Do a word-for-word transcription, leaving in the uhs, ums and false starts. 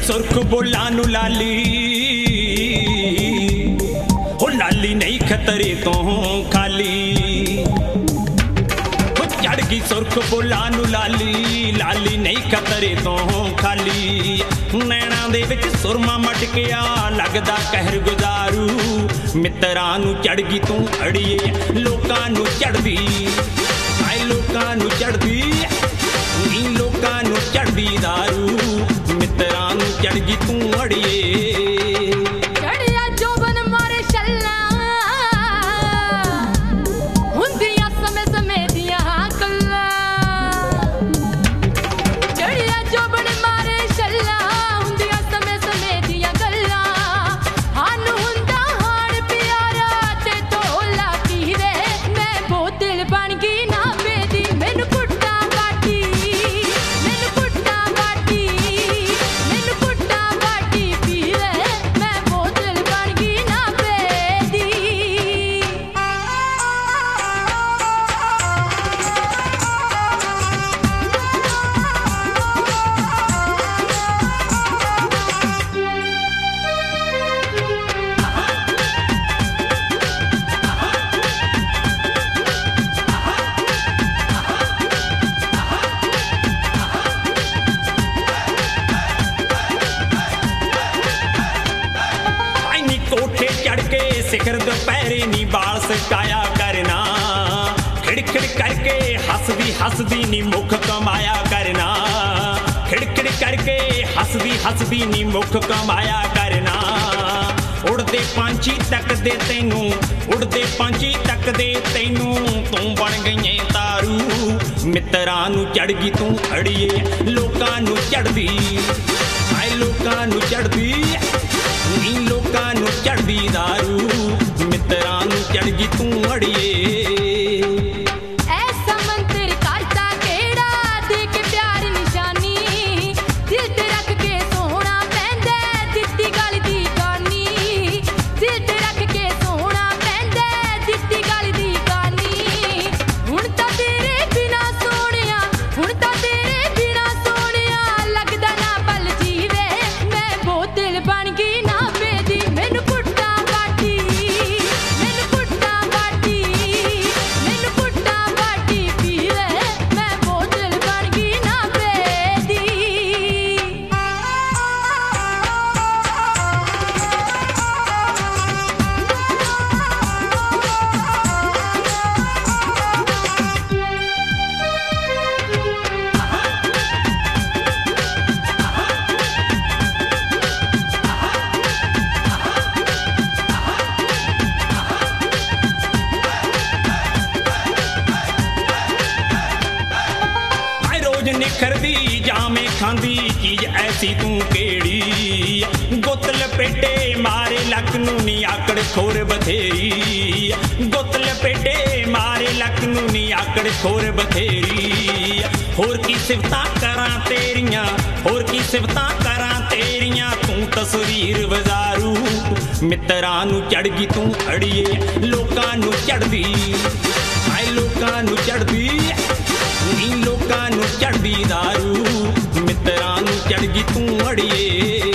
सुर्ख बोलां नू लाली, ओ लाली नहीं खतरे तो खाली। चढ़ गई सुर्ख बोलां नू लाली, लाली नहीं खतरे तो खाली। नैना दे विच सुरमा मटकिया लगदा कहर गुजारू, मित्रां नू चढ़ गई तू अड़िए लोकां नू चढ़दी, आए लोकां नू चढ़दी नी लोकां नू चढ़दी दारू, मित्रां नू चढ़ गई तू अड़िए। सिखर दोपहरे नी बाल सटाया करना, खिड़खिड़ करके हसदी हसदी नी मुख कमाया करना, खिड़खिड़ करके हसदी हसदी नी मुख कमाया करना। उड़दे पंछी तकदे तैनू, उड़दे पंछी तकदे तैनू, तू बन गई तारू, मित्रां नू चढ़ गई तू अड़िए लोकां नू चढ़दी, आए लोकां नू चढ़दी नी लोकां नू चढ़दी दारू, मित्रां नू चढ़ गई तू अड़िए। निखरदी जामे खांदी चीज ऐसी तू केड़ी, गुत लपेटे मारे लक नू नी आकड़ खोर बथेरी, गुत लपेटे मारे लक नू नी आकड़ खोर बथेरी। होर की सिफतां करां तेरियां, होर की सिफतां करां तेरियां, तू तस्वीर वजारू, मित्रां नू चढ़ गई तू अड़िए लोकां नू चढ़दी, आए लोकां नू चढ़दी नी लोकां नू चढ़दी दारू, मित्रां नू चढ़ गई तू अड़िए।